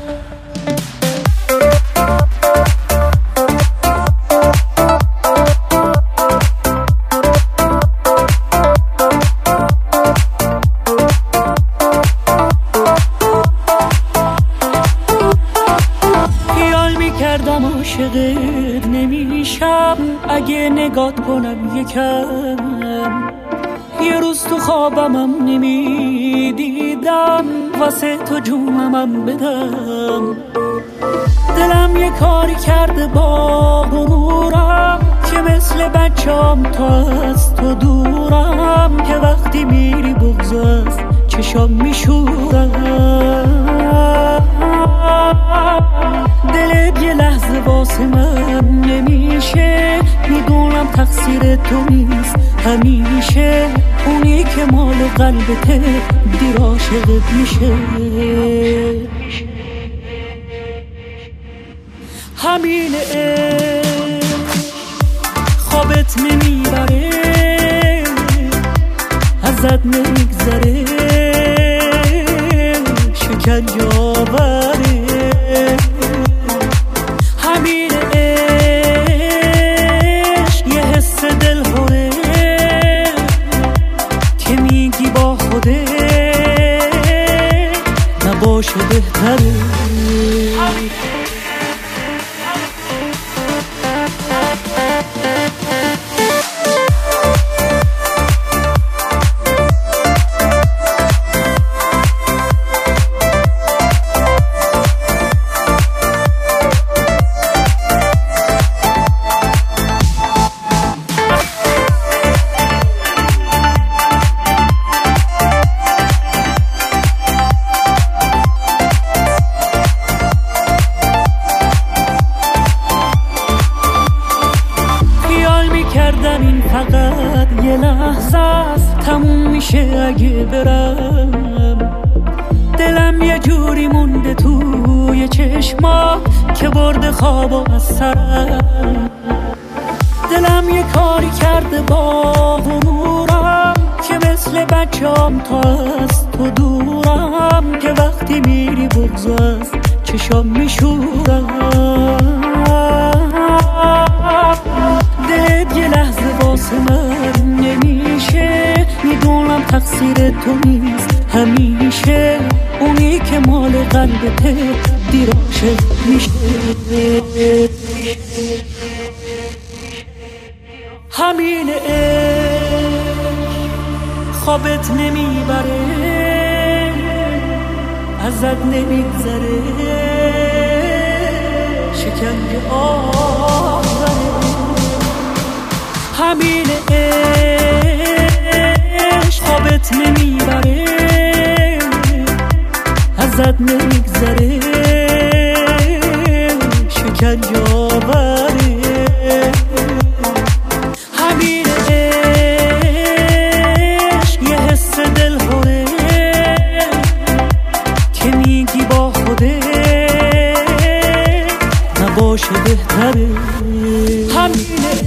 عاشقت نمیشم اگه نگات کنم یکم. یه روز تو خوابمم نمیدیدم واسه تو جونمم بدم. دلم یه کاری کرده با غرورم که مثل بچه‌ام تا از تو دورم، که وقتی میری بغض از چشام میشورم. دلت یه لحظه واسه من نمیشه، میدونم تقصیر تو نیست همیشه. اونی که مال قلبته دیر عاشقت میشه. همینه خوابت نمیبره، ازت نمیگذره، شکنجه آوره. همینه عشق یه حس دلهوره که میگی با خوده نباشه بهتره. این فقط یه لحظه است، تموم میشه اگه برم. دلم یه جوری مونده توی چشمات که برده خوابو از سرم. دلم یه کاری کرده با غرورم که مثل بچه‌ام تا از تو دورم، که وقتی میری بغض از چشام میشورم. دلت یه لحظه واسه من نمیشه، میدونم تقصیر تو نیست همیشه. اونی که مال قلبته دیر عاشق میشه. همینه خوابت نمیبره، ازت نمیگذره، شکنجه آوره. همینه عشق خوابت نمیبره، ازت نمیگذره، شکنجه آوره. همینه عشق یه حس دلهوره که میگی با خوده نباشه بهتره. همینه